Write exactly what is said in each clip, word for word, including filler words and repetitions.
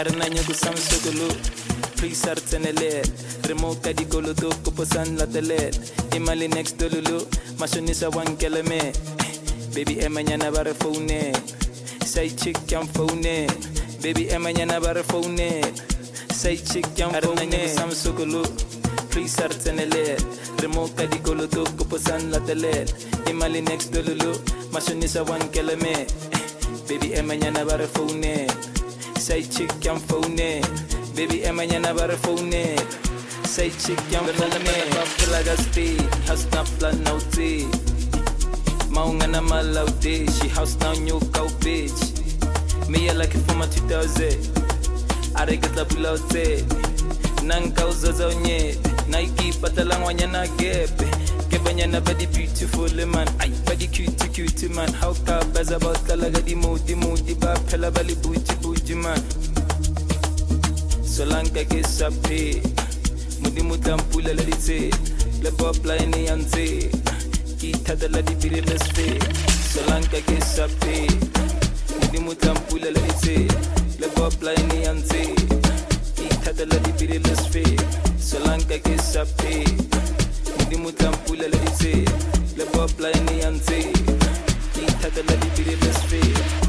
Arenanya kusam sokolo, please artenele. Remoka di golodo, kuposan la tele. Imali next dolulu, mashonisa wan keleme. Baby emanyana bare phone. Say chick yam phone. Baby emanyana bare phone. Say chick yam phone. Arenanya kusam sokolo, please artenele. Remoka di golodo, kuposan la tele. Imali next dolulu, mashonisa wan keleme. Baby emanyana bare phone. Say chick yam phone. Baby emanyana bare phone. Say chick yam phone. Pelaga speed, house na plan nauti. Maungana malauti, she house now new cow bitch. Me I like it for my two thousand. I get la pulote. Nang causa zonye. Nike patalang wanyana gepe. Kebanyana body beautiful man. Ay body cute cute man. How ka baza about talaga di modi modi ba pela bali buji buji man. Solanka ke sape. Mudi mutampula la dite. Le pop line yante. Kita dala di biri lespe. Solanka ke sape. Mudi mutampula la dite. Le pop line yante. Kita dala di biri lespe. Solanka ke sape. Mudi mutampula la dite. Le pop line yante. Kita dala di biri lespe.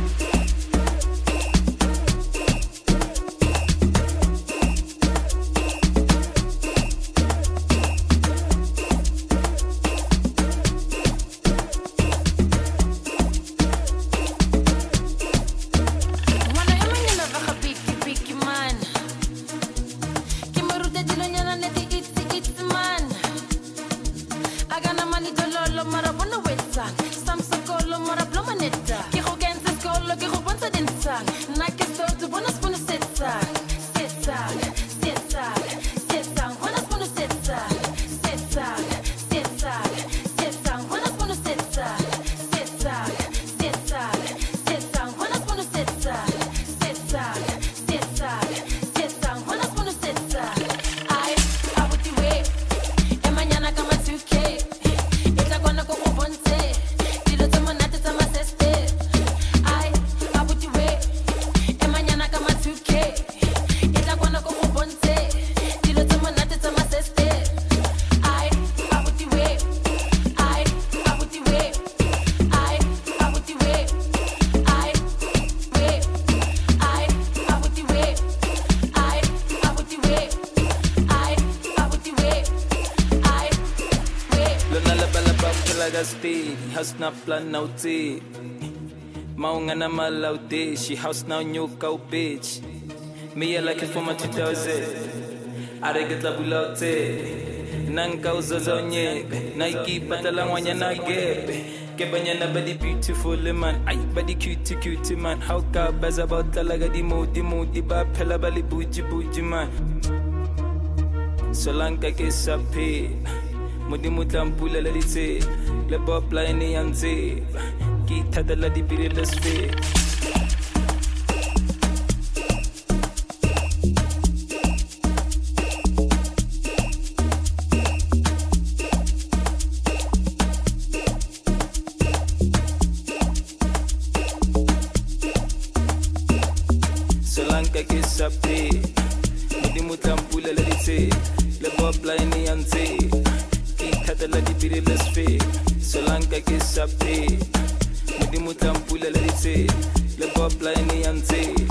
House na plan nauti. Maungana malauti. She house now new cow bitch. Me I like it for my two thousand. I get la bulote. Nang causa zonye. Nike patalang wanyana gepe. Kebanyana body beautiful man. Ay body cute cute man. How ka baza about talaga di modi modi ba pela bali buji buji man. Solanka ke sape. Mudi mutampula la dite. Le pop line yante. Kita dala di biri lespe. Solanka ke sape. Mudi mutampula la dite. Le pop line yante. Kita dala di biri lespe. Solanka ke sape. Mudi mutampula la dite. Le pop line yante.